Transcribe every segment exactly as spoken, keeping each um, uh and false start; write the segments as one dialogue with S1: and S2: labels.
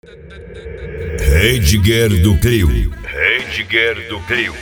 S1: Edgar do Trio. Edgar do Trio.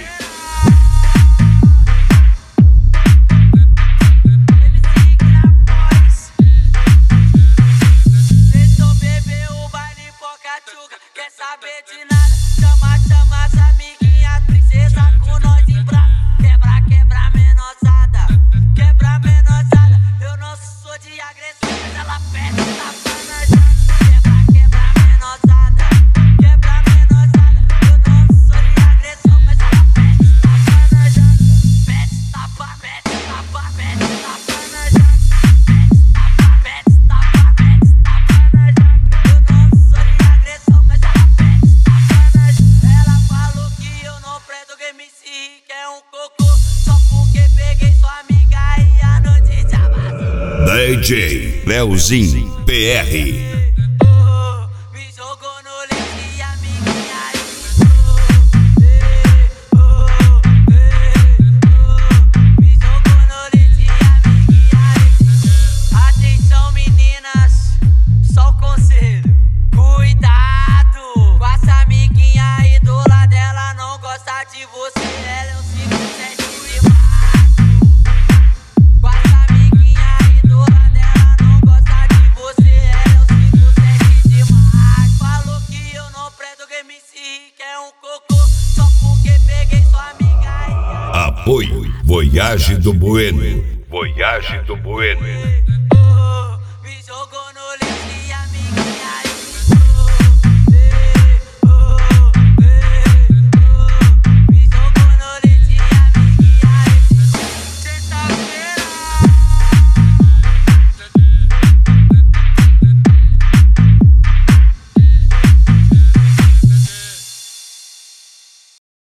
S2: Tentou beber o baile Pocatuca, quer saber de nada? Chama, chama as amiguinhas, princesa com nós em brasa. Quebra, quebra menosada, quebra menosada. Eu não sou de agressão, mas ela pede safanagem. Quebra, quebra menosada, quebra menosada. Eu não sou de agressão, mas ela pede safanagem. Pede tapa, pede tapa, pede safanagem. Pede tapa, pede tapa, pede safanagem. Eu não sou de agressão, mas ela pede safanagem. Ela falou que eu não presto, que M C que é um cocô. Só porque peguei sua amiga e a noite já vazou.
S1: D J Leozinho P R.
S2: Oh, me jogou no leite e a amiguinha entrou. Ei, oh, ei, oh, me jogou no leite e a amiguinha entrou. Atenção meninas, só o conselho. Cuidado com essa amiguinha aí do lado, ela não gosta de você. Ela é um cinco sete de macho. Com essa amiguinha aí do lado, ela não gosta de você. Ela é um cinco sete de macho. Falou que eu não presto, que M C que é um cocô. Só porque peguei sua amiga aí.
S1: Apoio Voyage do Bueno. Voyage do Bueno.